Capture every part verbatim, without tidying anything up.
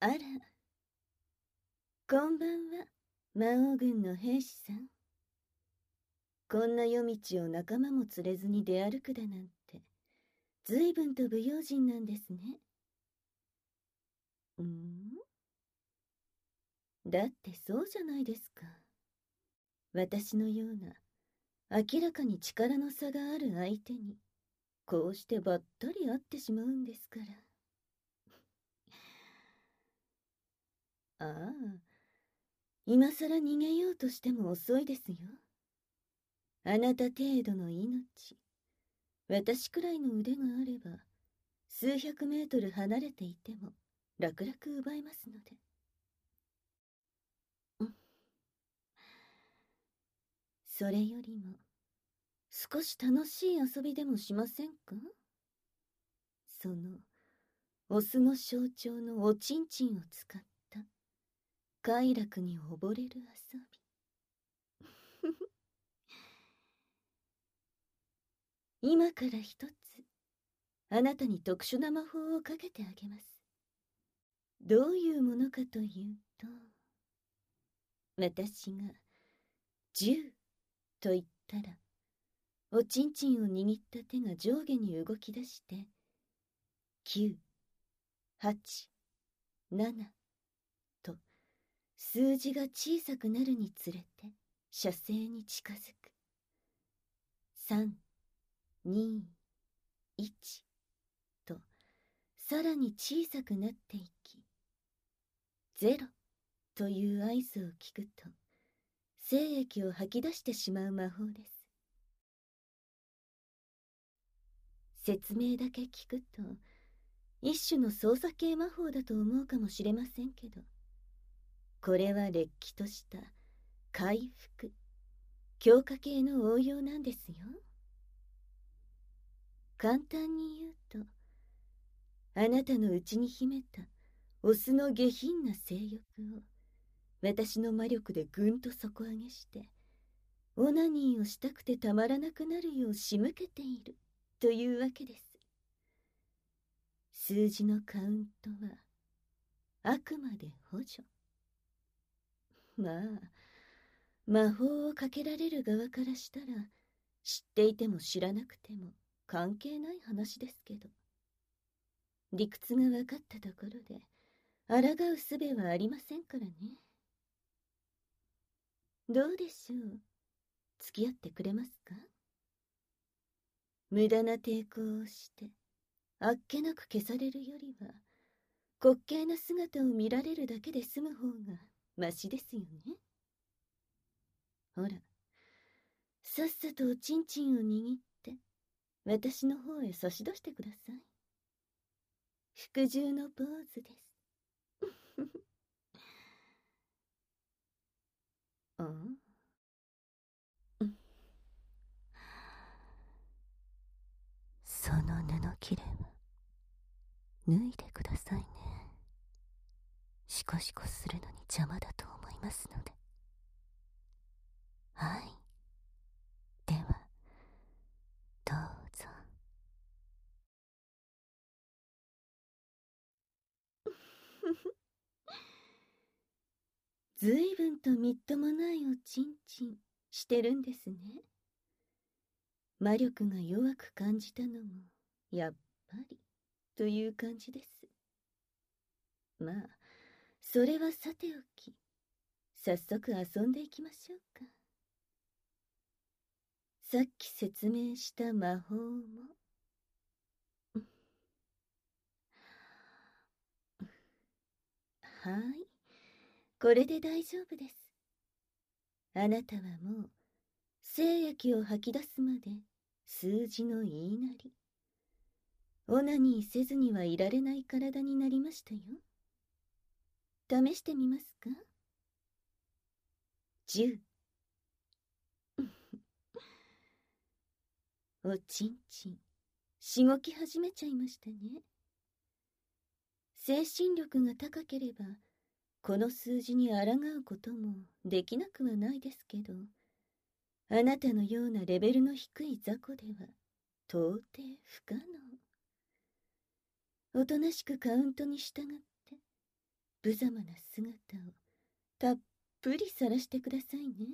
あら、こんばんは、魔王軍の兵士さん。こんな夜道を仲間も連れずに出歩くだなんて、随分と不用心なんですね。んだってそうじゃないですか。私のような、明らかに力の差がある相手に、こうしてばったり会ってしまうんですから。ああ、今さら逃げようとしても遅いですよ。あなた程度の命、私くらいの腕があれば、数百メートル離れていても楽々奪えますので。うん。それよりも少し楽しい遊びでもしませんか？そのオスの象徴のおちんちんを使った快楽に溺れる遊び。今から一つあなたに特殊な魔法をかけてあげます。どういうものかというと、私がじゅうと言ったら、おちんちんを握った手が上下に動き出して、きゅう、はち、ななと数字が小さくなるにつれて射精に近づく。さん、に、いちとさらに小さくなっていき、ゼロという合図を聞くと精液を吐き出してしまう魔法です。説明だけ聞くと一種の操作系魔法だと思うかもしれませんけど、これはれっきとした回復、強化系の応用なんですよ。簡単に言うと、あなたの内に秘めたオスの下品な性欲を私の魔力でぐんと底上げして、オナニーをしたくてたまらなくなるよう仕向けているというわけです。数字のカウントはあくまで補助。まあ、魔法をかけられる側からしたら、知っていても知らなくても関係ない話ですけど、理屈が分かったところで抗う術はありませんからね。どうでしょう、付き合ってくれますか？無駄な抵抗をしてあっけなく消されるよりは、滑稽な姿を見られるだけで済む方がマシですよね。ほら、さっさとおちんちんを握って私の方へ差し出してください。服従のポーズです。ああ、その布切れは脱いでくださいね。シコシコするのに邪魔だと思いますので。はい、ではどうぞ。ずいぶんとみっともないおちんちんしてるんですね。魔力が弱く感じたのもやっぱりという感じです。まあ、それはさておき、早速遊んでいきましょうか。さっき説明した魔法もはい、これで大丈夫です。あなたはもう精液を吐き出すまで数字の言いなり、オナニーせずにはいられない体になりましたよ。試してみますか？じゅう。おちんちんしごき始めちゃいましたね。精神力が高ければこの数字に抗うこともできなくはないですけど、あなたのようなレベルの低い雑魚では到底不可能。おとなしくカウントに従って無様な姿をたっぷり晒してくださいね。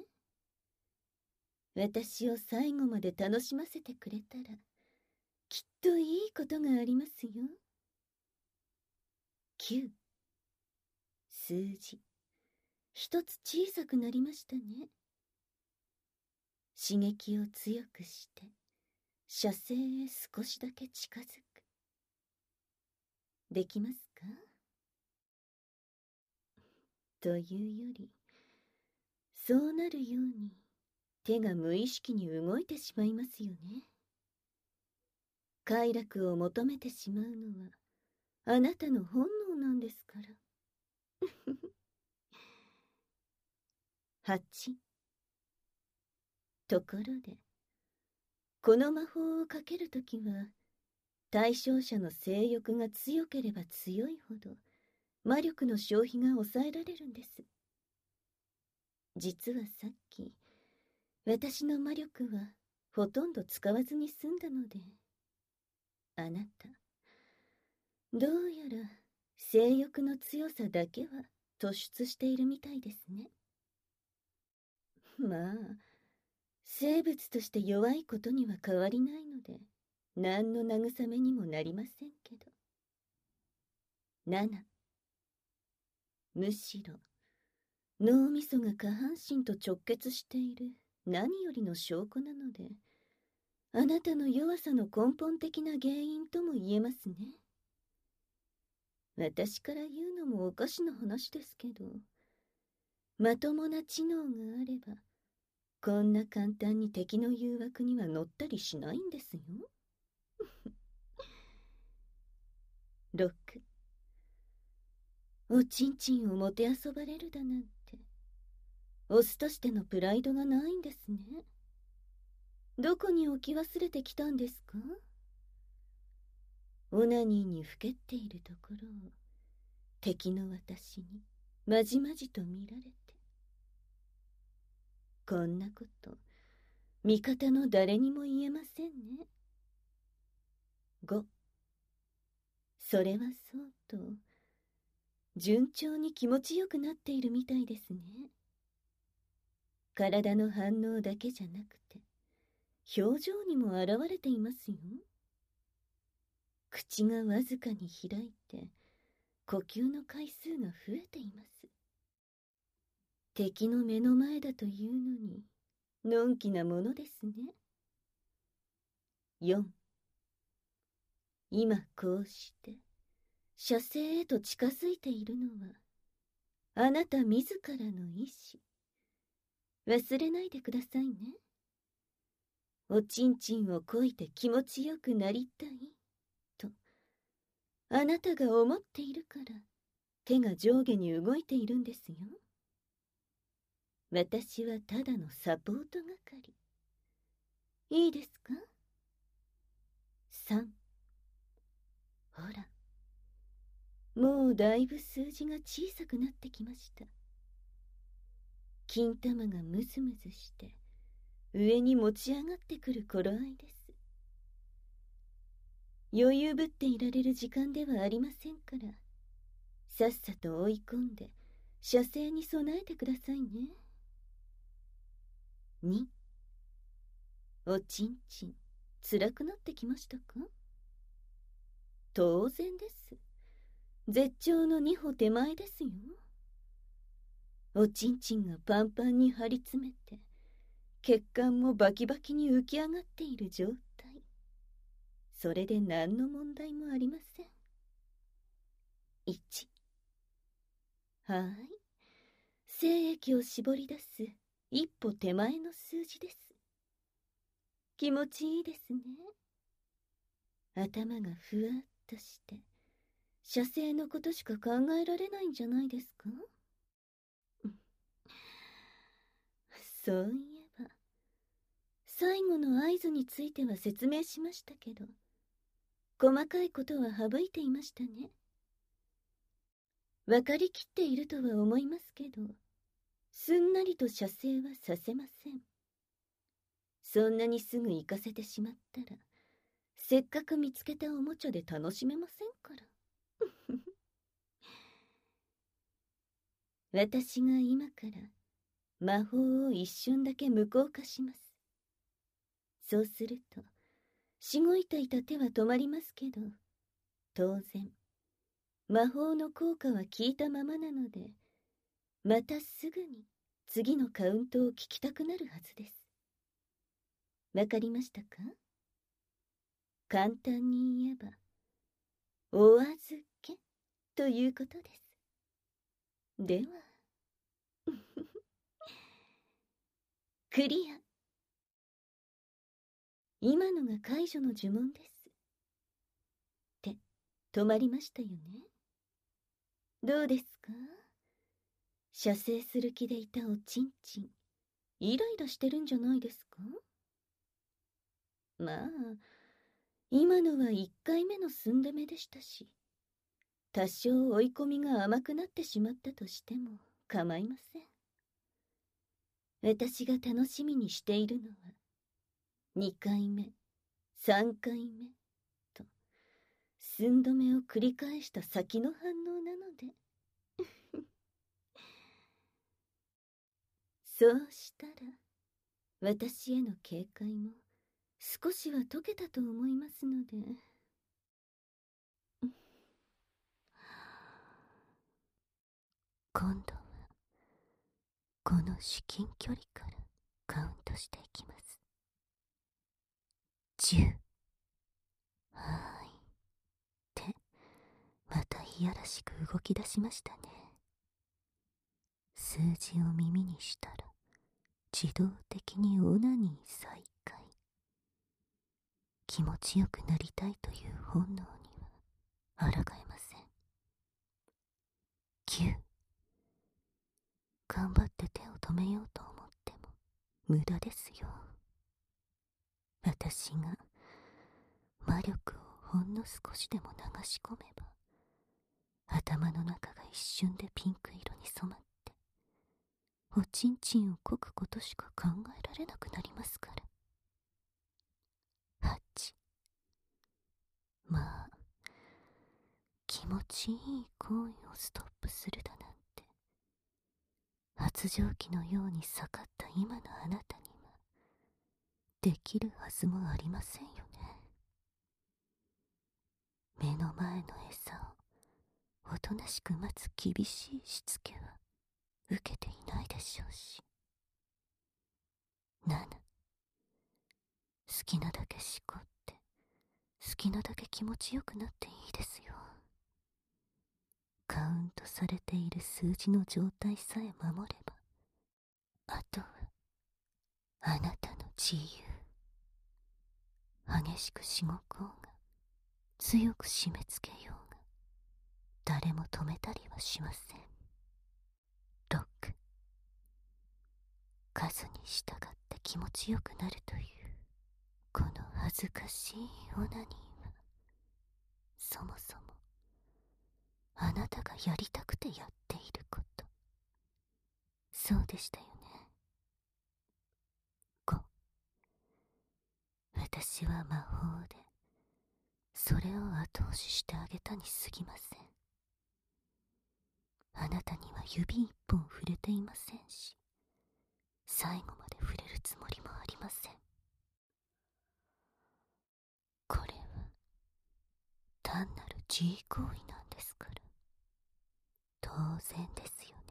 私を最後まで楽しませてくれたら、きっといいことがありますよ。きゅう。数字、一つ小さくなりましたね。刺激を強くして、射精へ少しだけ近づく。できますか？というより、そうなるように手が無意識に動いてしまいますよね。快楽を求めてしまうのはあなたの本能なんですから。はち。ところで、この魔法をかけるときは、対象者の性欲が強ければ強いほど、魔力の消費が抑えられるんです。実はさっき、私の魔力はほとんど使わずに済んだので、あなた、どうやら性欲の強さだけは突出しているみたいですね。まあ、生物として弱いことには変わりないので、何の慰めにもなりませんけど。なな。むしろ、脳みそが下半身と直結している何よりの証拠なので、あなたの弱さの根本的な原因とも言えますね。私から言うのもおかしな話ですけど、まともな知能があれば、こんな簡単に敵の誘惑には乗ったりしないんですよ。ろく。おちんちんをもてあそばれるだなんて、オスとしてのプライドがないんですね。どこに置き忘れてきたんですか？オナニーにふけっているところを敵の私にまじまじと見られて。こんなこと味方の誰にも言えませんね。ご。それはそうと順調に気持ちよくなっているみたいですね。体の反応だけじゃなくて表情にも現れていますよ。口がわずかに開いて呼吸の回数が増えています。敵の目の前だというのにのんきなものですね。よん。今こうして射精へと近づいているのはあなた自らの意志。忘れないでくださいね。おちんちんをこいて気持ちよくなりたいとあなたが思っているから手が上下に動いているんですよ。私はただのサポート係。いいですか？さん。ほら、もうだいぶ数字が小さくなってきました。金玉がムズムズして上に持ち上がってくる頃合いです。余裕ぶっていられる時間ではありませんから、さっさと追い込んで射精に備えてくださいね。に。おちんちん辛くなってきましたか？当然です。絶頂の二歩手前ですよ。おちんちんがパンパンに張り詰めて血管もバキバキに浮き上がっている状態。それで何の問題もありません。いち。はーい。精液を絞り出す一歩手前の数字です。気持ちいいですね。頭がふわっとして射精のことしか考えられないんじゃないですか？そういえば最後の合図については説明しましたけど、細かいことは省いていましたね。分かりきっているとは思いますけど、すんなりと射精はさせません。そんなにすぐ行かせてしまったら、せっかく見つけたおもちゃで楽しめませんから。 私が今から魔法を一瞬だけ無効化します。そうすると、しごいていた手は止まりますけど、当然、魔法の効果は効いたままなので、またすぐに次のカウントを聞きたくなるはずです。わかりましたか？簡単に言えば、お預けということです。では、クリア。今のが解除の呪文です。って、止まりましたよね。どうですか？射精する気でいたおちんちん、イライラしてるんじゃないですか？まあ、今のは一回目の寸止めでしたし、多少追い込みが甘くなってしまったとしても構いません。私が楽しみにしているのは、二回目、三回目と、寸止めを繰り返した先の反応なので。そうしたら、私への警戒も少しは解けたと思いますので。今度は、この至近距離からカウントしていきます。じゅう。はーい。って、またいやらしく動き出しましたね。数字を耳にしたら、自動的にオナニー再開。気持ちよくなりたいという本能には抗えません。きゅう。頑張って手を止めようと思っても無駄ですよ。私が魔力をほんの少しでも流し込めば、頭の中が一瞬でピンク色に染まって、おちんちんをこくことしか考えられなくなりますから。はち。まあ、気持ちいい行為をストップするだなんて、発情期のように盛った今のあなたにはできるはずもありませんよね。目の前の餌をおとなしく待つ厳しいしつけは受けていないでしょうし。なな。好きなだけしこって好きなだけ気持ちよくなっていいですよ。カウントされている数字の状態さえ守れば、あとはあなたの自由。激しくしごこうが強く締め付けようが、誰も止めたりはしません。ろく。数に従って気持ちよくなるというこの恥ずかしいオナニーは、そもそもあなたがやりたくてやっていること。そうでしたよね。ご。私は魔法でそれを後押ししてあげたに過ぎません。あなたには指一本触れていませんし、最後まで触れるつもりもありません。これは単なる自慰行為なんですから、当然ですよね。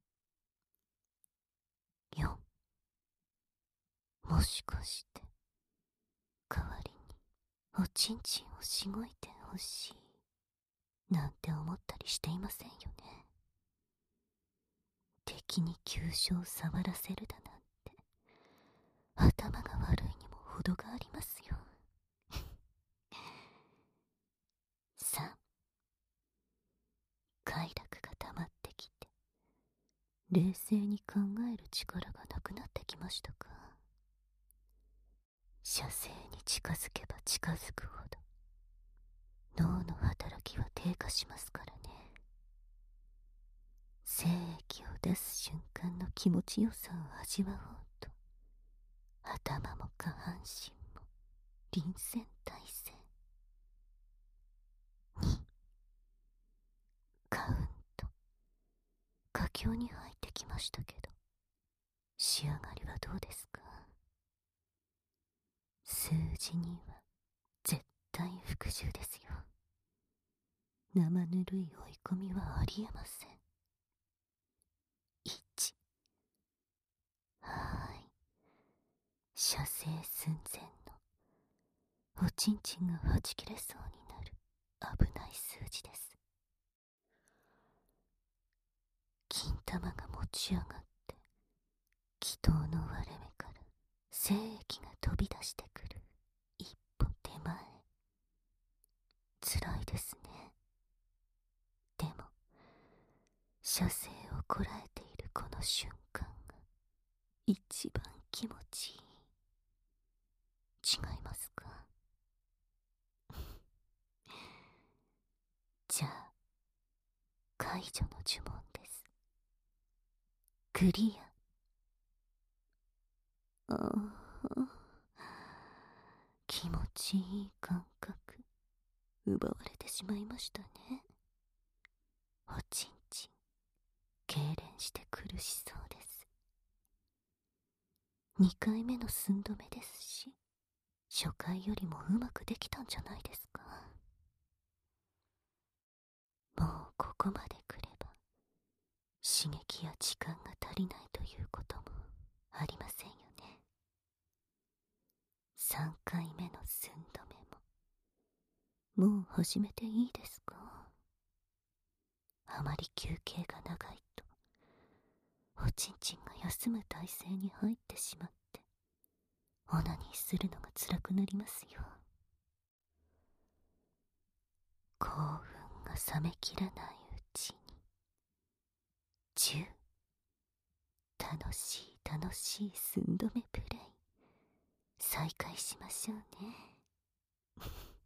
よん。もしかして代わりにおちんちんをしごいてほしいなんて思ったりしていませんよね。敵に急所を触らせるだなんて、頭が悪いにも程がありますよ。さん。快楽が溜まってきて、冷静に考える力がなくなってきましたか？射精に近づけば近づくほど脳の働きは低下しますからね。精液を出す瞬間の気持ちよさを味わおうと、頭も下半身も臨戦態勢。に。カウント。か境に入ってきましたけど、仕上がりはどうですか？数字には絶対服従ですよ。生ぬるい追い込みはありえません。いち。はーい。射精寸前のおちんちんがはち切れそうになる危ない数字です。金玉が持ち上がって気筒の割れ目から精液が飛び出してくる一歩手前。つらいですね。でも射精をこらえているこの瞬間が一番気持ちいい。違いますか？じゃあ解除の呪文です。クリア。ああ、気持ちいい感覚奪われてしまいましたね。おちんちん痙攣して苦しそうです。にかいめの寸止めですし、初回よりもうまくできたんじゃないですか。もうここまで来れば刺激や時間が足りないということもありませんよね。さんかいめの寸止めももう始めていいですか？あまり休憩が長いとおちんちんが休む体勢に入ってしまってオナニーするのが辛くなりますよ。興奮が冷めきらないうちにじゅう。楽しい楽しい寸止めプレイ再開しましょうね。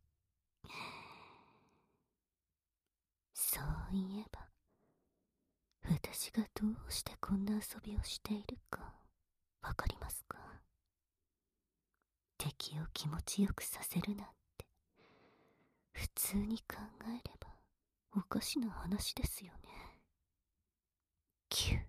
そういえば私がどうしてこんな遊びをしているかわかりますか？敵を気持ちよくさせるなんて普通に考えればおかしな話ですよね。きゅう。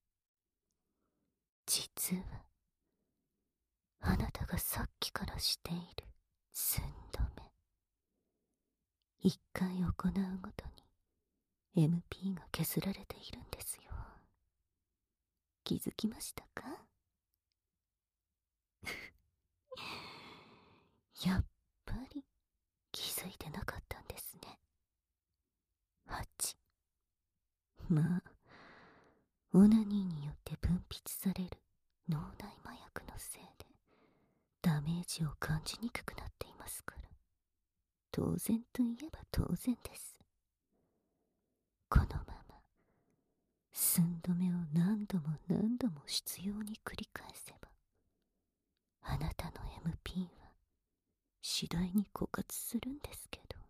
実はあなたがさっきからしている寸止め一回行うごとに エムピー が削られているんですよ。気づきましたか？やっぱり気づいてなかったんですね。はち。まあオナニーによって分泌される脳内麻薬のせいでダメージを感じにくくなっていますから当然といえば当然です。このまま寸止めを何度も何度も執拗に繰り返せばあなたの エムピー は次第に枯渇するんですけど、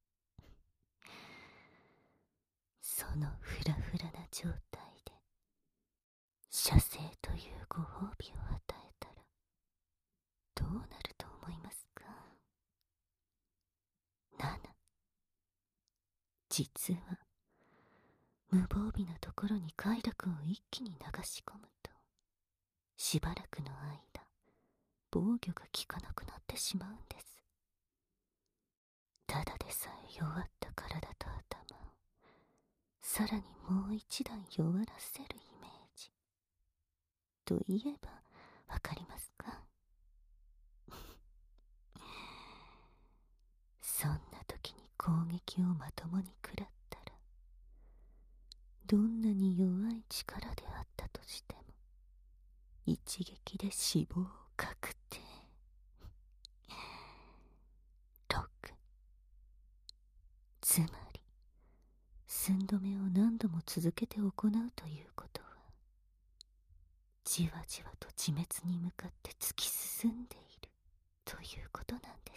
そのフラフラな状態で射精というご褒美を与えたらどうなると思いますか？なな。実は無防備なところに快楽を一気に流し込むとしばらくの間防御が効かなくなってしまうんです。ただでさえ弱った体と頭をさらにもう一段弱らせるイメージといえばわかりますか？そんな時に攻撃をまともに食らったらどんなに弱い力であったとしても一撃で死亡確定。ろく。つまり寸止めを何度も続けて行うということはじわじわと自滅に向かって突き進んでいるということなんです。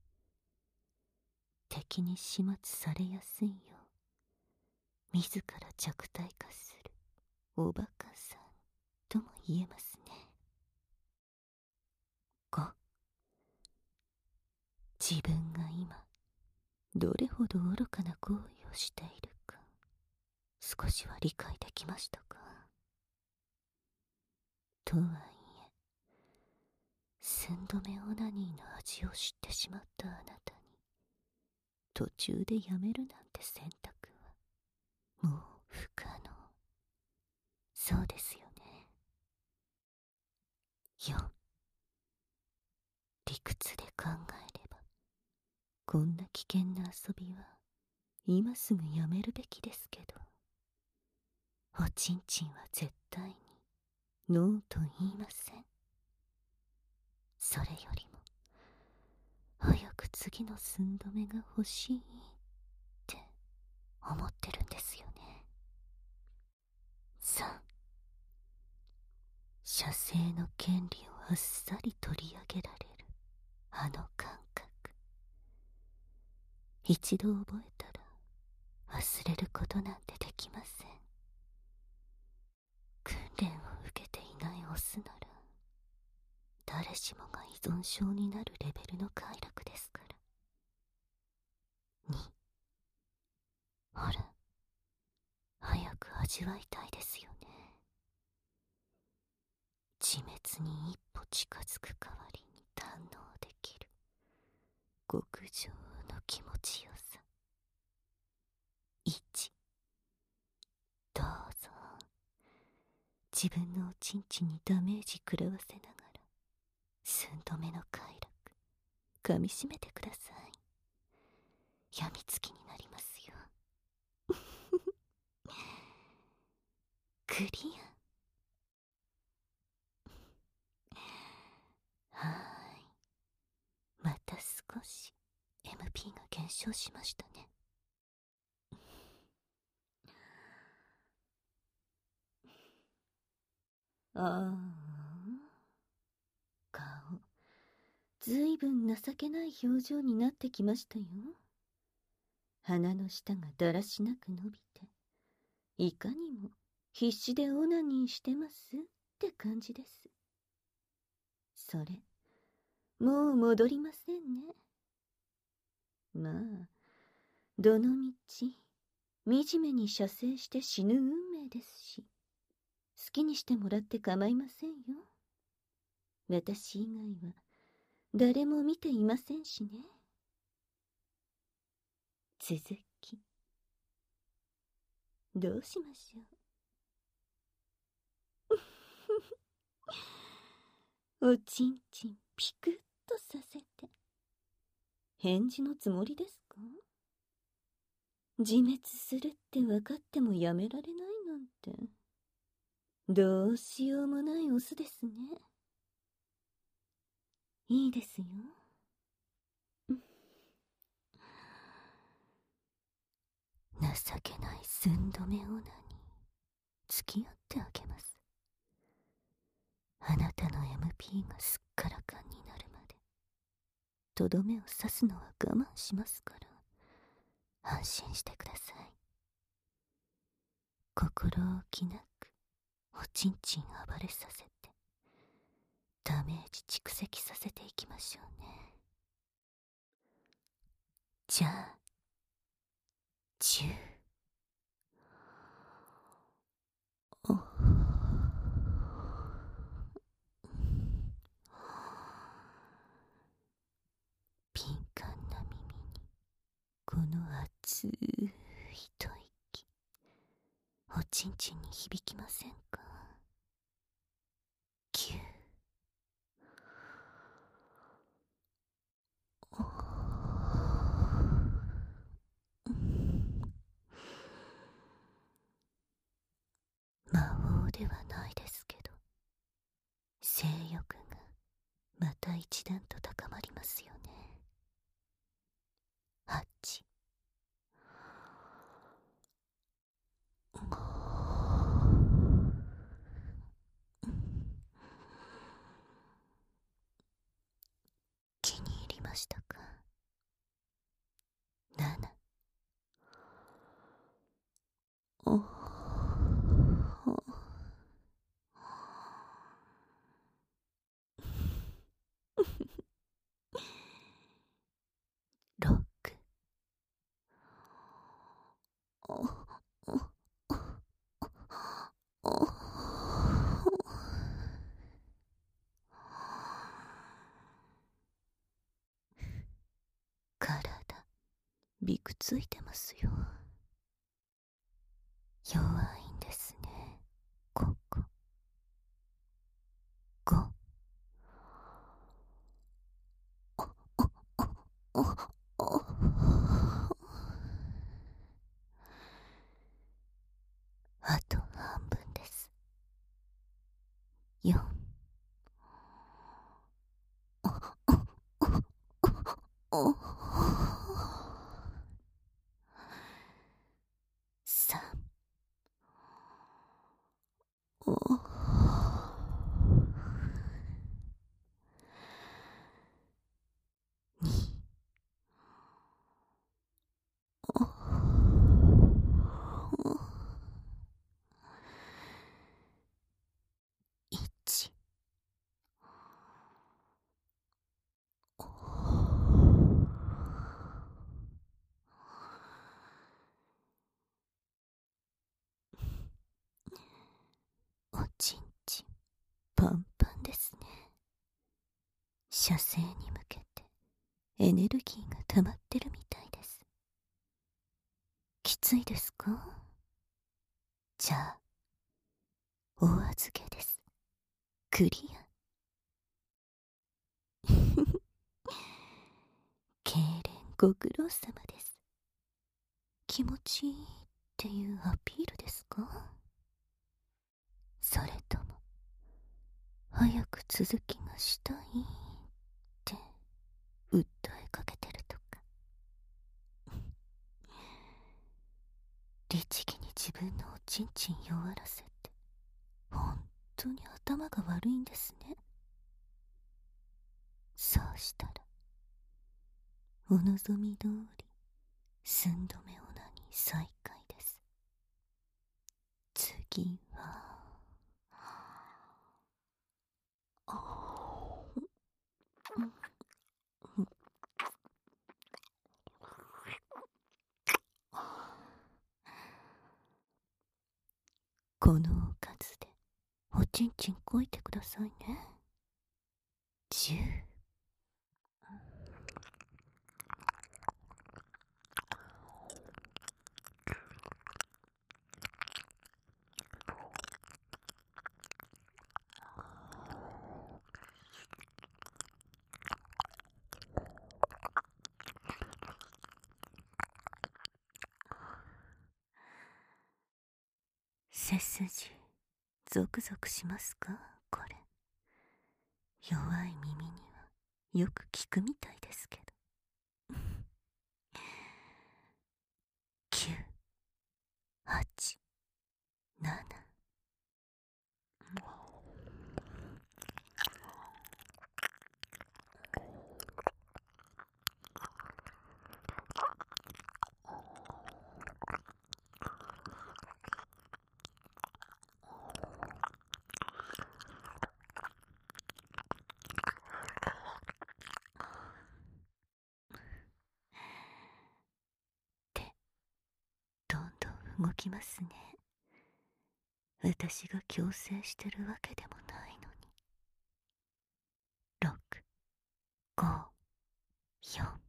敵に始末されやすいよう自ら弱体化するおバカさんとも言えますね。ご。自分が今どれほど愚かな行為をしているか少しは理解できましたか？とはいえ、寸止めオナニーの味を知ってしまったあなたに、途中でやめるなんて選択は、もう不可能。そうですよね。よ。理屈で考えれば、こんな危険な遊びは、今すぐやめるべきですけど、おちんちんは絶対に、ノーと言いません。それよりも、早く次の寸止めが欲しいって思ってるんですよね。さん、射精の権利をあっさり取り上げられるあの感覚、一度覚えたら忘れることなんてできません。訓練を受けていないオスなら誰しもが依存症になるレベルの快楽ですから。に、ほら、早く味わいたいですよね。自滅に一歩近づく代わりに堪能できる極上の気持ちよさ。いち、どうぞ。自分のおちんちんにダメージ食らわせながら寸止めの快楽噛みしめてください。やみつきになりますよ。クリア。はーい。また少し エムピー が減少しましたね。ああ、顔、ずいぶん情けない表情になってきましたよ。鼻の下がだらしなく伸びて、いかにも必死でオナニーしてますって感じです。それ、もう戻りませんね。まあ、どのみち、惨めに射精して死ぬ運命ですし、好きにしてもらって構いませんよ。私以外は誰も見ていませんしね。続き、どうしましょう。おちんちんピクッとさせて。返事のつもりですか？自滅するって分かってもやめられないなんて、どうしようもないオスですね。いいですよ。情けない寸止めオナに付き合ってあげます。あなたの エムピー がすっからかんになるまでとどめを刺すのは我慢しますから、安心してください。心置きなくおちんちん暴れさせてダメージ蓄積させていきましょうね。じゃあじゅう、お敏感な耳にこの熱い吐息、おちんちんに響きませんか？ぎゅう、お魔法ではないですけど、性欲がまた一段と高まりますよね。はち、気に入りましたか？なな、おろく、おおますよ。弱いんですね、ここ。ご。あと半分です。よん。さん。に。いち。おちんちんパンパンですね。射精に向けてエネルギーが溜まってるみたいです。きついですか？じゃあお預けです。クリア。痙攣ご苦労様です。気持ちいいっていうアピールですか？それとも早く続きがしたいって訴えかけてるとか。律儀に自分のおちんちん弱らせて本当に頭が悪いんですね。そうしたらお望み通り寸止めオナニー再開です。次はこのおかずでおちんちんこいてくださいね。じゅう。背筋ゾクゾクしますか？これ弱い耳にはよく効くみたいですけど。きゅう、はち、なな。手どんどん動きますね。私が強制してるわけでもないのに。ろく、ご、よん。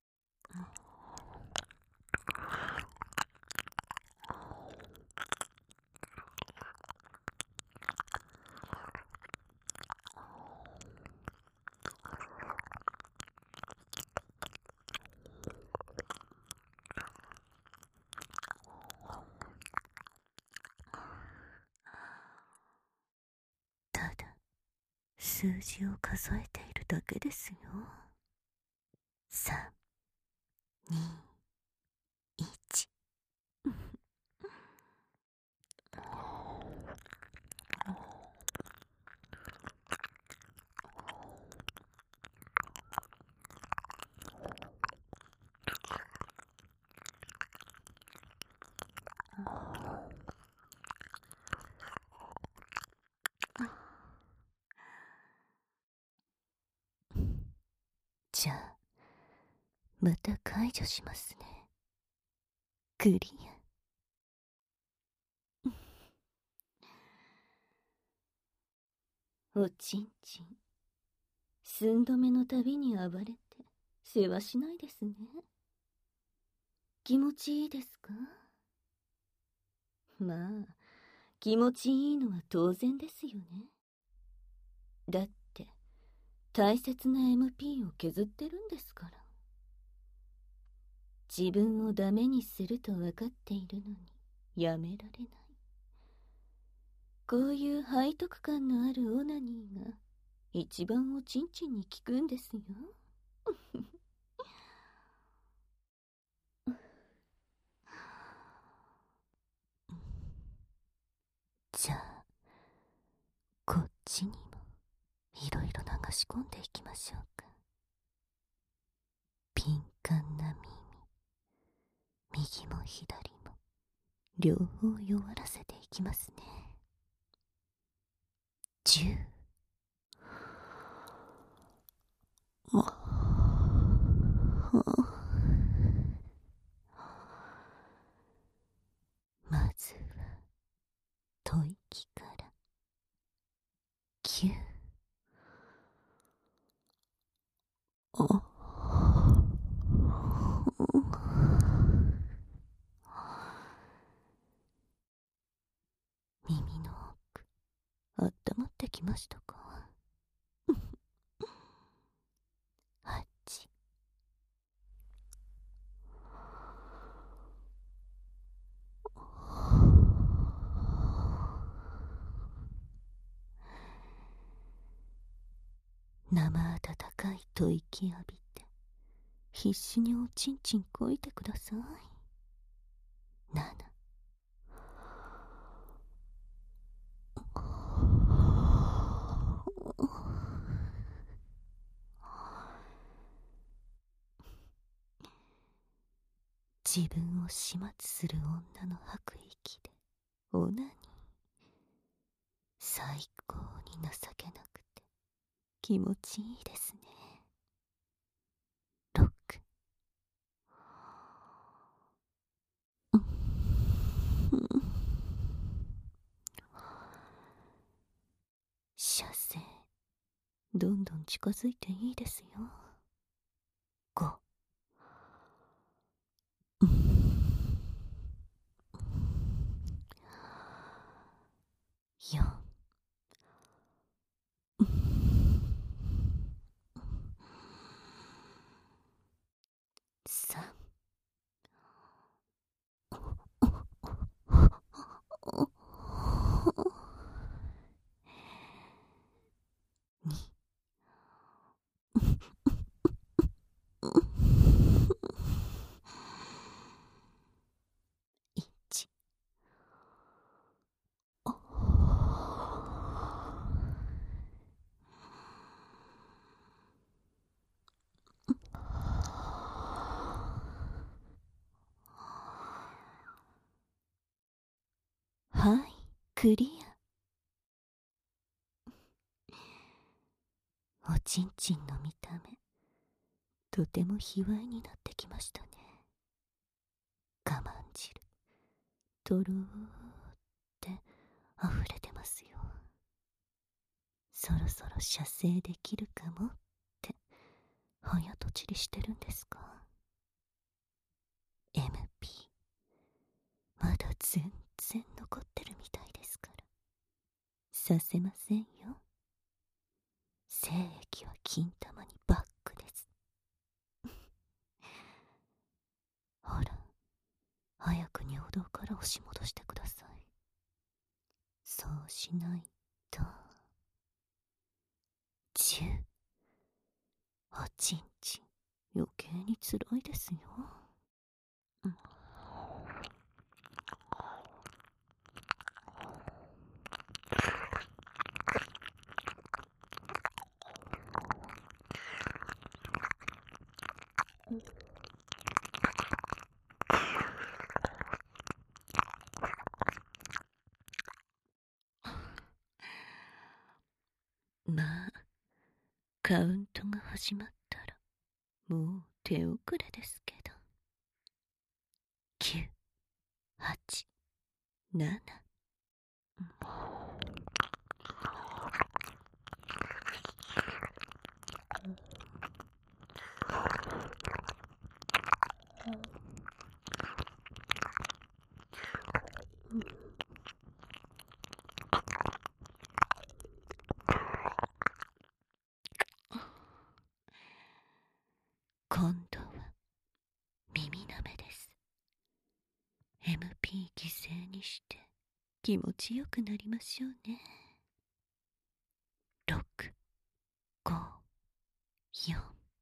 ただ数字を数えているだけですよ。さん、に、いち。じゃあまた解除しますね。クリア。おちんちん寸止めのたびに暴れて世話しないですね。 気持ちいいですか？まあ、気持ちいいのは当然ですよね。だって、大切な エムピー を削ってるんですから。自分をダメにすると分かっているのに、やめられない。こういう背徳感のあるオナニーが、一番おちんちんに効くんですよ。じゃあ、こっちにもいろいろ流し込んでいきましょうか。敏感な耳、右も左も両方弱らせていきますね。じゅう。まずは吐息からきゅう。耳の奥、あったまってきましたか？はち。生温かい吐息浴びて必死におちんちんこいてください。なな。自分を始末する女の吐く息でオナニー。最高に情けなくて気持ちいいですね。ろく。射精どんどん近づいていいですよ。ご。よん。さん。に。いち。はい、クリア。おちんちんの見た目、とても卑猥になってきましたね。我慢汁、とろーって溢れてますよ。そろそろ射精できるかもって早とちりしてるんですか？ エムピー まだ全然残ってるみたいですからさせませんよ。精液は金玉にバックですほら、早く尿道から押し戻してください。そうしないとじゅう。おちんちん余計につらいですよ。うん、まあカウントが始まったらもう手遅れですけど。きゅう、はち、なな。 して気持ちよくなりましょうね。ろく、ご、よん。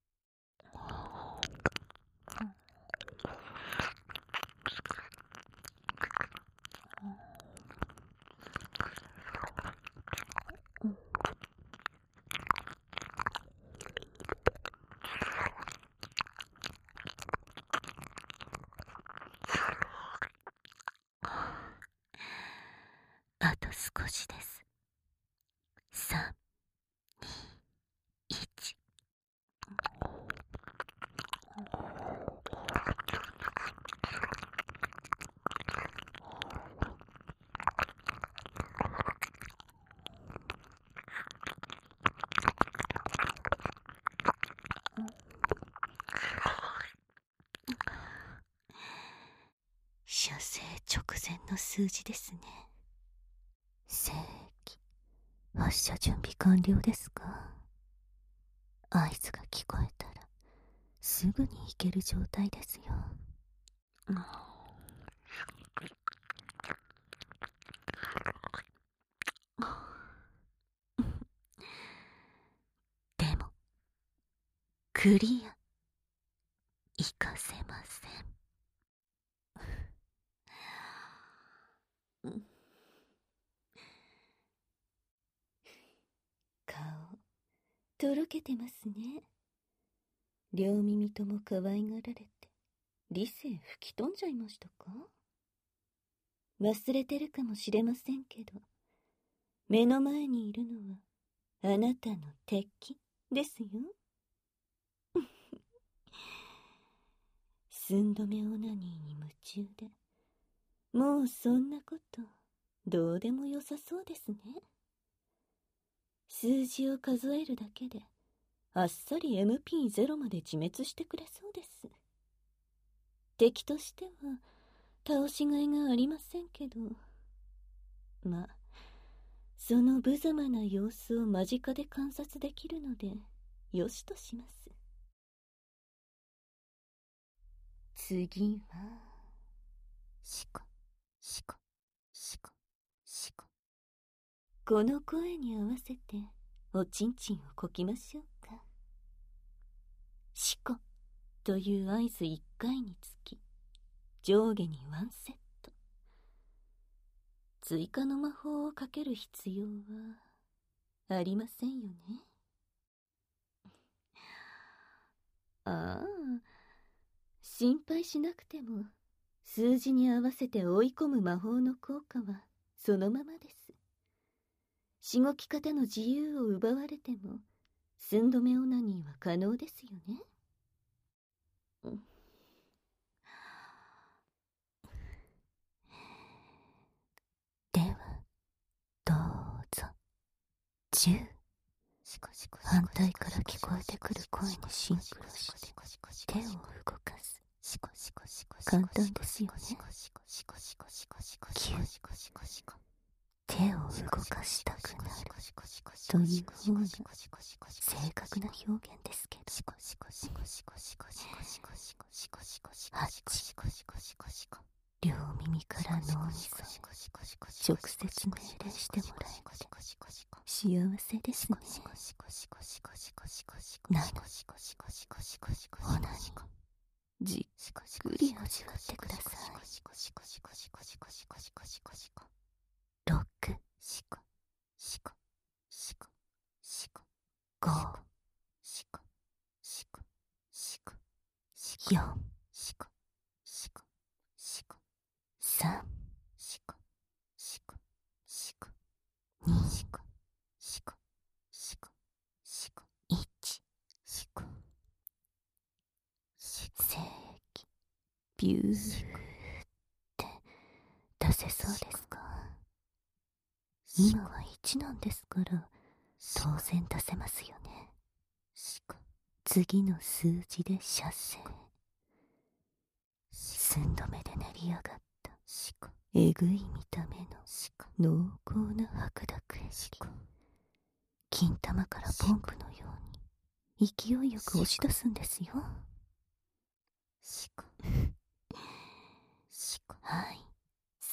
あと少しです。さん、に、いち。射精直前の数字ですね。精液発射準備完了ですか？合図が聞こえたらすぐに行ける状態ですよ。でもクリア行かせません。顔とろけてますね。両耳とも可愛がられて理性吹き飛んじゃいましたか？忘れてるかもしれませんけど、目の前にいるのはあなたの敵ですよ。寸止めオナニーに夢中で、もうそんなことどうでもよさそうですね。数字を数えるだけであっさり エムピーゼロ まで自滅してくれそうです。敵としては倒しがいがありませんけど、まあその無様な様子を間近で観察できるのでよしとします。次はシコシコシコシコ。この声に合わせておちんちんをこきましょうか。シコという合図いっかいにつき上下にワンセット。追加の魔法をかける必要はありませんよね。ああ、心配しなくても数字に合わせて追い込む魔法の効果はそのままです。しごき方の自由を奪われても寸止めオナニーは可能ですよね。ではどうぞ。じゅう。反対から聞こえてくる声にシンクロして手を動かす。簡単ですよね。きゅう。手を動かしたくなるという方が正確な表現ですけど。はち。両耳から脳みそ直接命令してもらえて幸せですね。なな。オナニーじっくり味わってください。ろく。ご。よん。さん。に。いち。精液ビューって出せそうですか？今はいちなんですから当然出せますよね。次の数字で射精。寸止めで練り上がったえぐい見た目の濃厚な白濁液。金玉からポンプのように勢いよく押し出すんですよ。はい、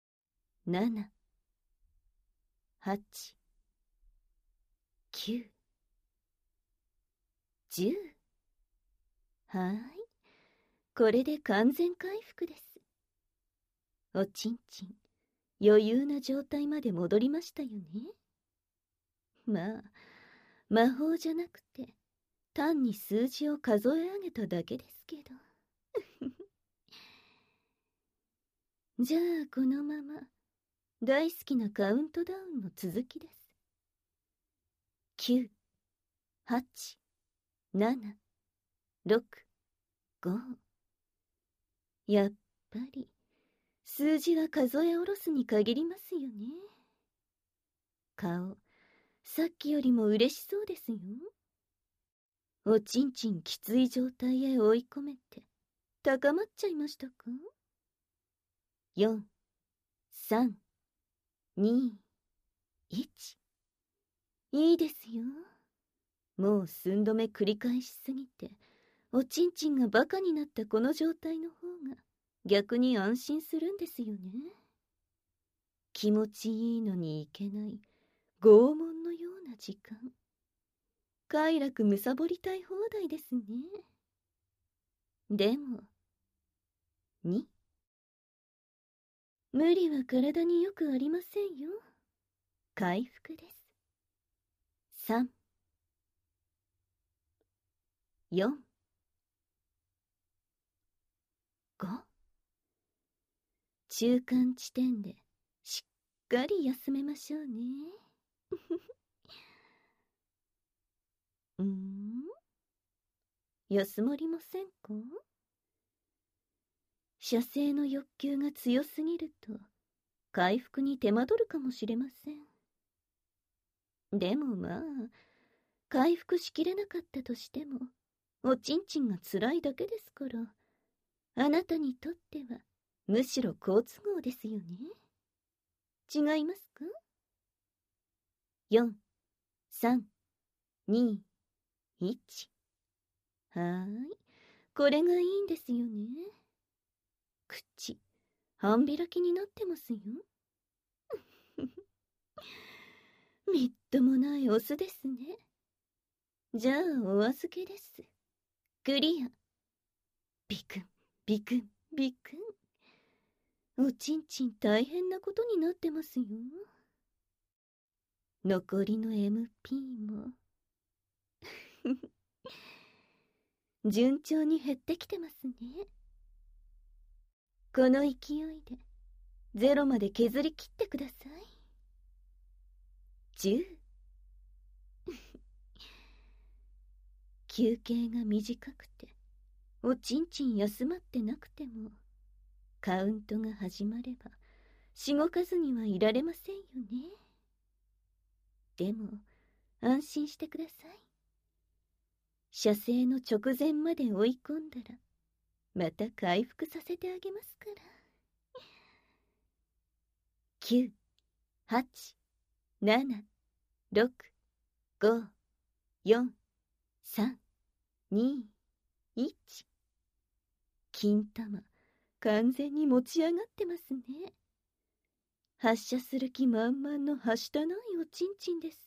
なな、はち、きゅう、じゅう。はーい。これで完全回復です。おちんちん、余裕な状態まで戻りましたよね。まあ、魔法じゃなくて、単に数字を数え上げただけですけど。じゃあ、このまま、大好きなカウントダウンの続きです。きゅう、はち、なな、ろく、ご。やっぱり、数字は数え下ろすに限りますよね。顔、さっきよりも嬉しそうですよ。おちんちんきつい状態へ追い込めて、高まっちゃいましたか？ よん、さん、に、いち。いいですよ。もう寸止め繰り返しすぎて、おちんちんがバカになったこの状態の方が逆に安心するんですよね。気持ちいいのにいけない拷問のような時間。快楽むさぼりたい放題ですね。でも、に、無理は体によくありませんよ。回復です。さん、よん、ご。中間地点でしっかり休めましょうね。うーん、休まりませんか？射精の欲求が強すぎると回復に手間取るかもしれません。でもまあ、回復しきれなかったとしても、おちんちんが辛いだけですから、あなたにとってはむしろ好都合ですよね。違いますか？ よん、さん、に、いち。はーい。これがいいんですよね。口、半開きになってますよ。みっともないオスですね。じゃあ、お預けです。クリア。ビクン、ビクン、ビクン。おちんちん大変なことになってますよ。残りの エムピー も順調に減ってきてますね。この勢いでゼロまで削り切ってください。じゅう。休憩が短くておちんちん休まってなくてもカウントが始まればしごかずにはいられませんよね。でも安心してください。射精の直前まで追い込んだらまた回復させてあげますから。きゅう、はち、なな、ろく、ご、よん、さん、に、いち。金玉完全に持ち上がってますね。発射する気満々のはしたないおちんちんです。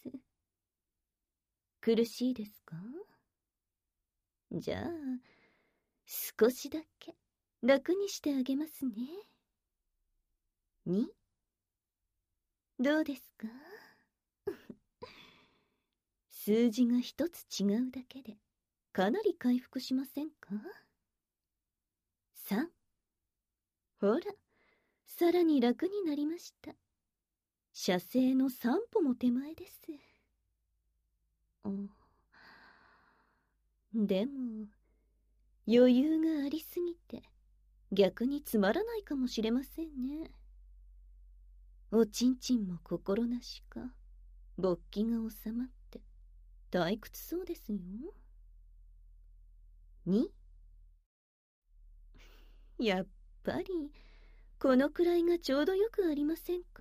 苦しいですか？じゃあ少しだけ楽にしてあげますね。に、どうですか？数字が一つ違うだけでかなり回復しませんか？さん、ほら、さらに楽になりました。射精のさん歩も手前です。でも余裕がありすぎて逆につまらないかもしれませんね。おちんちんも心なしか勃起が収まって退屈そうですよ。に、やっぱりこのくらいがちょうどよくありませんか？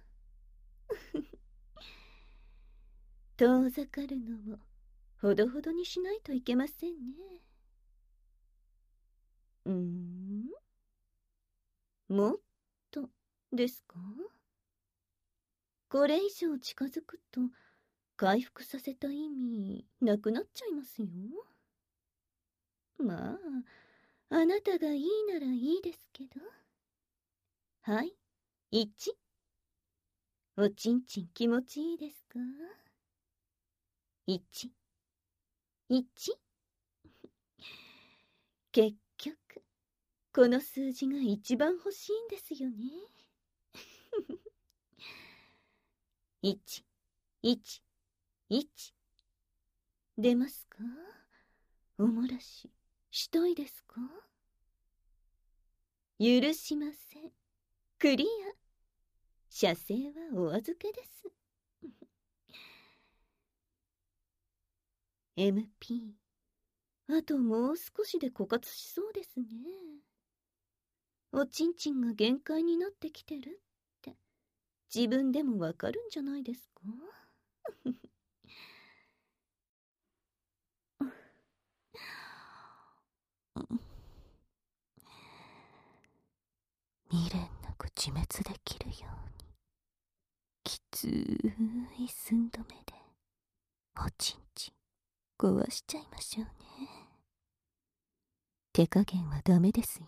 遠ざかるのもほどほどにしないといけませんね。うーん、もっとですか？ これ以上近づくと、回復させた意味、なくなっちゃいますよ。まあ、あなたがいいならいいですけど。はい、いち。おちんちん気持ちいいですか？ いち、いち。結局、この数字が一番欲しいんですよね。いち、いち、いち。出ますか？おもらし、したいですか？許しません。クリア。射精はお預けです。エムピー、あともう少しで枯渇しそうですね。おちんちんが限界になってきてるって自分でもわかるんじゃないですか？未練なく自滅できるように、きつい寸止めでおちんちん壊しちゃいましょうね。手加減はダメですよ。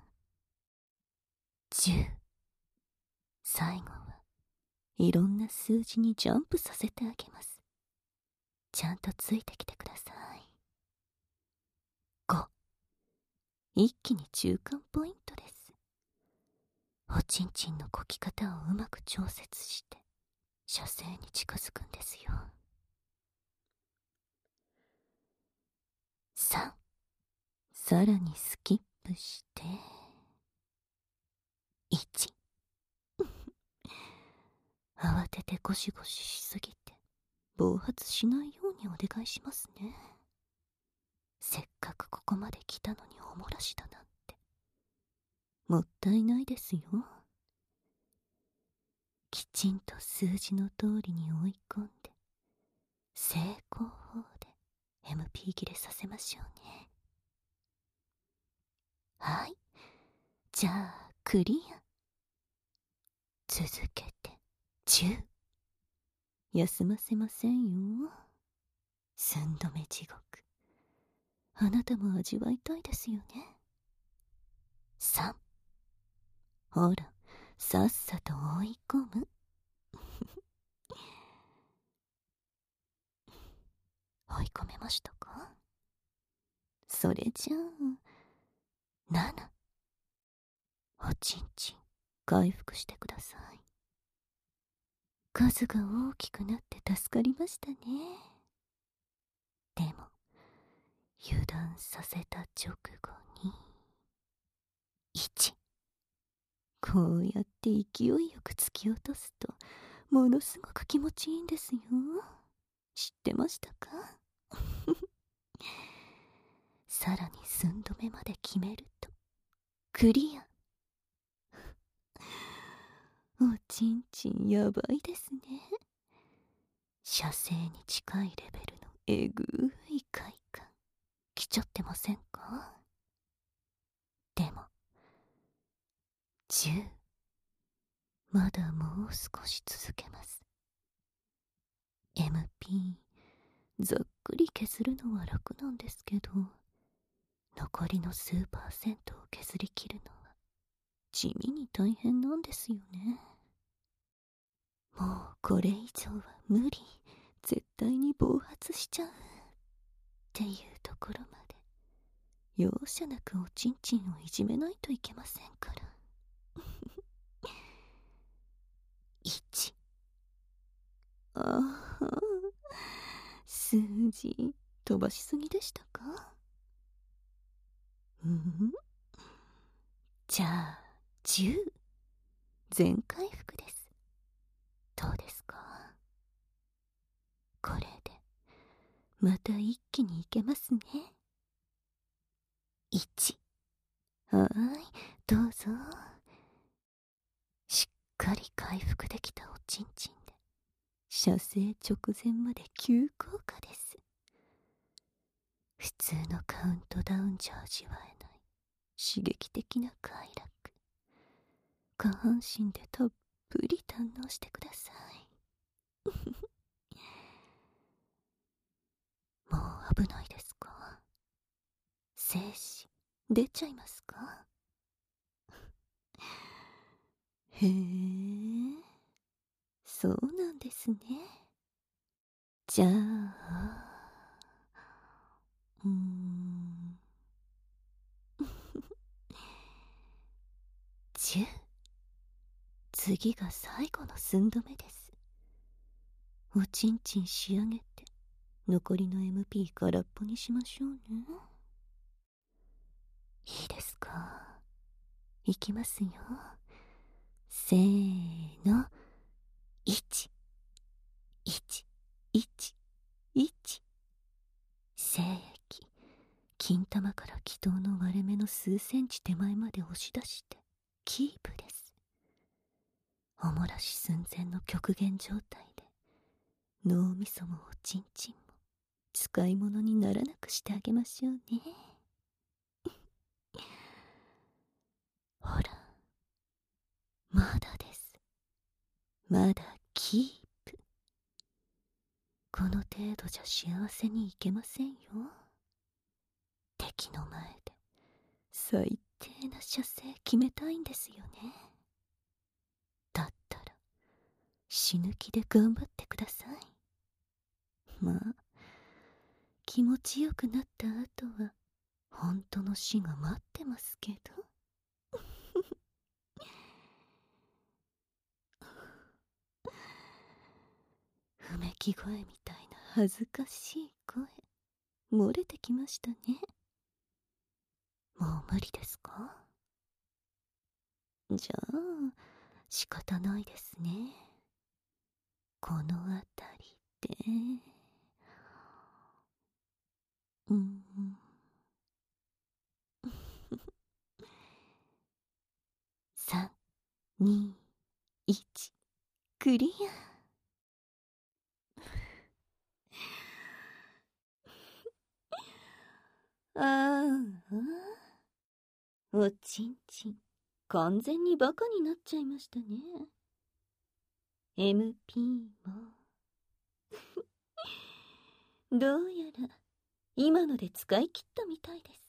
じゅう。最後はいろんな数字にジャンプさせてあげます。ちゃんとついてきてください。ご。一気に中間ポイントです。おちんちんのこき方をうまく調節して射精に近づくんですよ。さん。さらにスキップしていち。慌ててゴシゴシしすぎて暴発しないようにお願いしますね。せっかくここまで来たのにおもらしだなんてもったいないですよ。きちんと数字の通りに追い込んで成功法で エムピー 切れさせましょうね。はい、じゃあクリア。続けてじゅう。休ませませんよ。寸止め地獄、あなたも味わいたいですよね。さん。ほら、さっさと追い込む。追い込めましたか？それじゃあなな。おちんちん回復してください。数が大きくなって助かりましたね。でも油断させた直後にいち。こうやって勢いよく突き落とすとものすごく気持ちいいんですよ。知ってましたか？さらに寸止めまで決めるとクリア。おちんちんやばいですね。射精に近いレベルのえぐい快感来ちゃってませんか？でもじゅう。まだもう少し続けます。 エムピー ざっくり削るのは楽なんですけど、残りの数パーセントを削り切るのは地味に大変なんですよね。もうこれ以上は無理、絶対に暴発しちゃうっていうところまで容赦なくおちんちんをいじめないといけませんから。いち。ああ、数字飛ばしすぎでしたか？うんじゃあじゅう。全回復です。どうですか？これでまた一気にいけますね。いち。はーい、どうぞ。しっかり回復できたおちんちんで射精直前まで急降下です。普通のカウントダウンじゃ味わえない刺激的な快楽、下半身でたっぷり堪能してください。 危ないですか？精子出ちゃいますか？へえ、そうなんですね。じゃあ、うーん、じゅう。次が最後の寸止めです。おちんちん仕上げて、残りの エムピー 空っぽにしましょうね。いいですか？いきますよ。せーの。いち、いち、いち、いち。精液、金玉から気筒の割れ目の数センチ手前まで押し出して、キープです。おもらし寸前の極限状態で、脳みそもおちんちんも使い物にならなくしてあげましょうね。ほら、まだです。まだキープ。この程度じゃ幸せにいけませんよ。敵の前で最低な射精決めたいんですよね。だったら死ぬ気で頑張ってください。まあ、気持ちよくなった後は本当の死が待ってますけど。うめき声みたいな恥ずかしい声、漏れてきましたね。もう無理ですか？じゃあ仕方ないですね。このあたりで、うん、さん、に、いち、クリア。ああ、おちんちん完全にバカになっちゃいましたね。 エムピー もどうやら今ので使い切ったみたいです。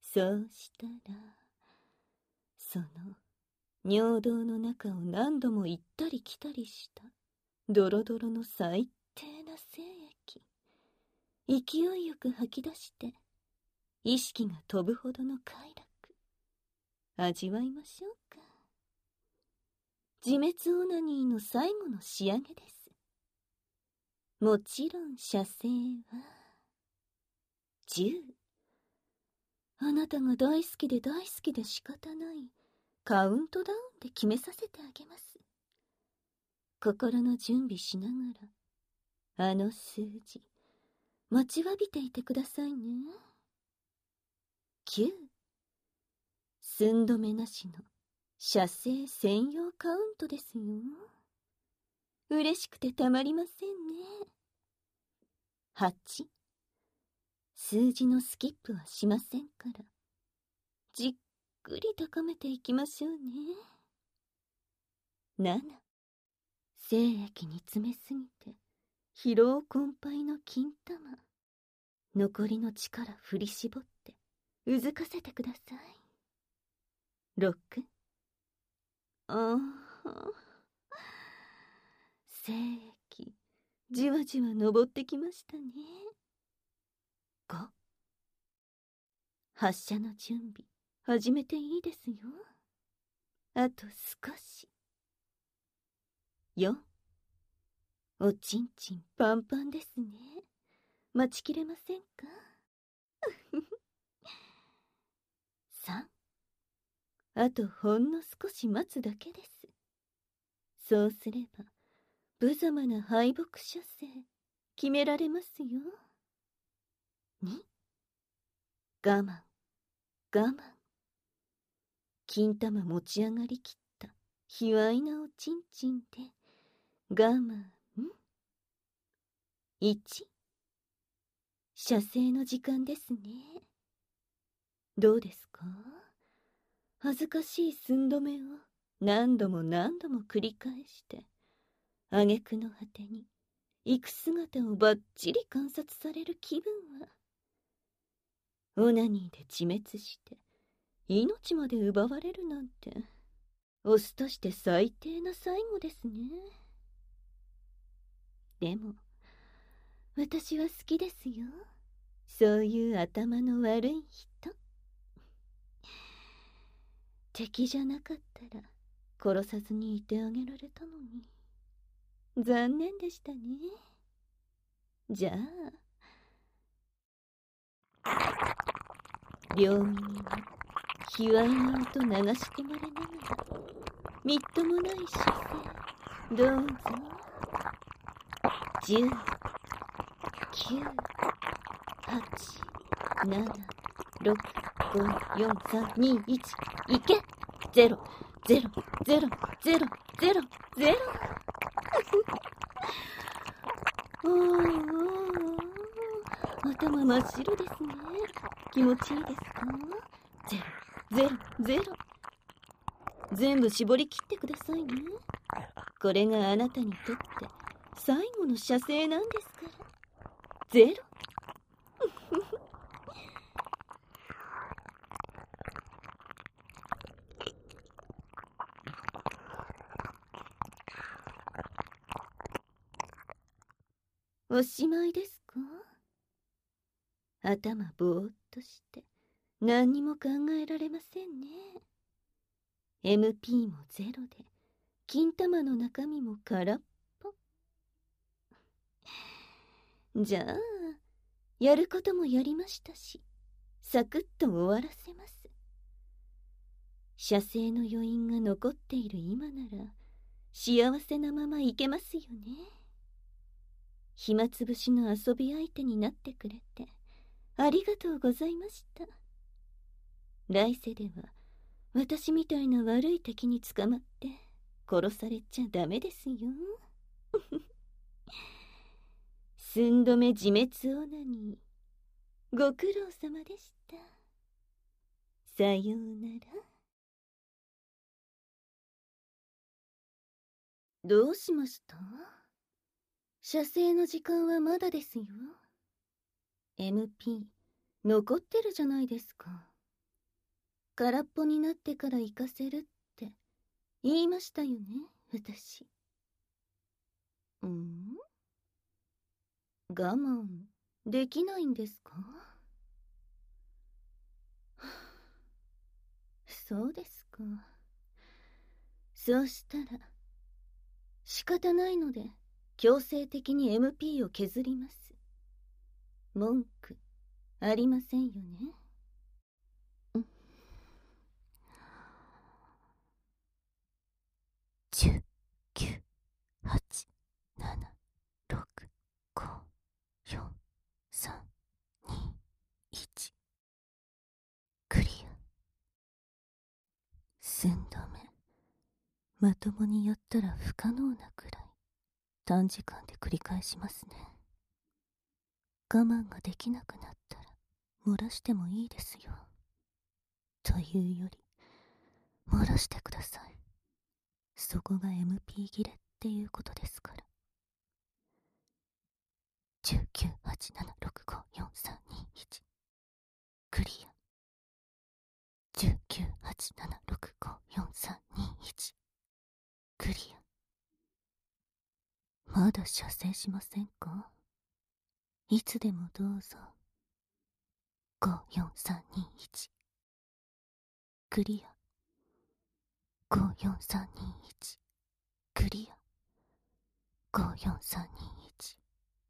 そうしたらその尿道の中を何度も行ったり来たりしたドロドロの最低な精液、勢いよく吐き出して意識が飛ぶほどの快楽味わいましょうか。自滅オナニーの最後の仕上げです。もちろん射精はじゅう。あなたが大好きで大好きで仕方ないカウントダウンで決めさせてあげます。心の準備しながらあの数字待ちわびていてくださいね。きゅう。寸止めなしの射精専用カウントですよ。嬉しくてたまりませんね。はち。数字のスキップはしませんから、じっくり高めていきましょうね。なな。精液に詰めすぎて疲労困憊の金玉、残りの力振り絞ってうずかせてください。ろく。ああ、精液じわじわ登ってきましたね。ご。発射の準備始めていいですよ。あと少し。よん。おちんちんパンパンですね。待ちきれませんか？さん。あとほんの少し待つだけです。そうすれば無様な敗北射精決められますよ。に。我慢我慢。金玉持ち上がりきった卑猥なおちんちんで我慢。いち。射精の時間ですね。どうですか？恥ずかしい寸止めを何度も何度も繰り返して挙句の果てに行く姿をばっちり観察される気分は、オナニーで自滅して命まで奪われるなんて、オスとして最低な最後ですね。でも私は好きですよ、そういう頭の悪い人。敵じゃなかったら殺さずにいてあげられたのに。残念でしたね。じゃあ両耳に卑猥な音流し込まれながら、みっともない姿勢どうぞ。じゅう、きゅう、はち、なな、ろく、ご、よん、さん、に、いち、いけ。ゼロ、ゼロ、ゼロ、ゼロ、ゼロ、ゼロ。おーおーおー、頭真っ白ですね。気持ちいいですか？ゼロ、ゼロ、ゼロ。全部絞り切ってくださいね。これがあなたにとって最後の射精なんですから。ゼロ。おしまいですか？頭ぼーっとして何にも考えられませんね。エムピー もゼロで金玉の中身も空っぽ。じゃあやることもやりましたし、サクッと終わらせます。射精の余韻が残っている今なら幸せなままいけますよね。暇つぶしの遊び相手になってくれてありがとうございました。来世では私みたいな悪い敵に捕まって殺されちゃダメですよ。寸止め自滅オナニー、ご苦労様でした。さようなら。どうしました？射精の時間はまだですよ。エムピー 残ってるじゃないですか。空っぽになってから行かせるって言いましたよね、私。ん？我慢できないんですか？そうですか。そうしたら仕方ないので強制的に エムピー を削ります。文句ありませんよね。じゅう、きゅう、はち、なな、ろく、ご、よん、さん、に、いち。クリア。寸止め。まともにやったら不可能なくらい短時間で繰り返しますね。我慢ができなくなったら漏らしてもいいですよ。というより漏らしてください。そこが エムピー 切れっていうことですから。じゅう、きゅう、はち、なな、ろく、ご、よん、さん、に、いち。クリア。じゅう、きゅう、はち、なな、ろく、ご、よん、さん、に、いち。クリア。まだ射精しませんか？いつでもどうぞ。ご、よん、さん、に、いち。クリア。ご、よん、さん、に、いち。クリア。ご、よん、さん、に、いち。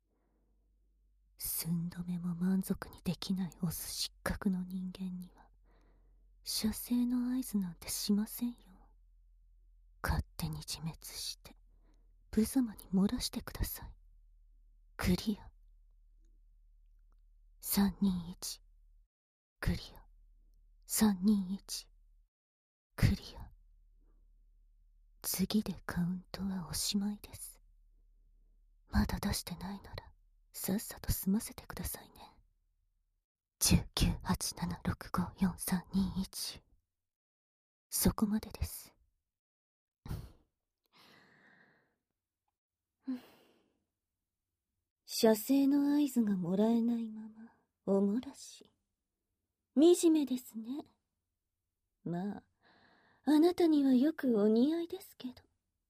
寸止めも満足にできないオス失格の人間には射精の合図なんてしませんよ。勝手に自滅して無様に漏らしてください。クリア。さんにいち。クリア。さんにいち。クリア。次でカウントはおしまいです。まだ出してないならさっさと済ませてくださいね。じゅう、きゅう、はち、なな、ろく、ご、よん、さん、に、いち。そこまでです。 射精の合図がもらえないまま、おもらし。惨めですね。まあ、あなたにはよくお似合いですけど。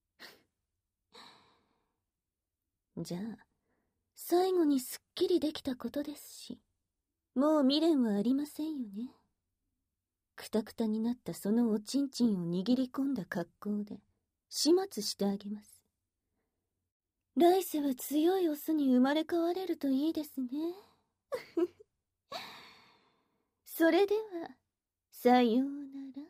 じゃあ、最後にすっきりできたことですし、もう未練はありませんよね。くたくたになったそのおちんちんを握り込んだ格好で、始末してあげます。来世は強いオスに生まれ変われるといいですね。それでは、さようなら。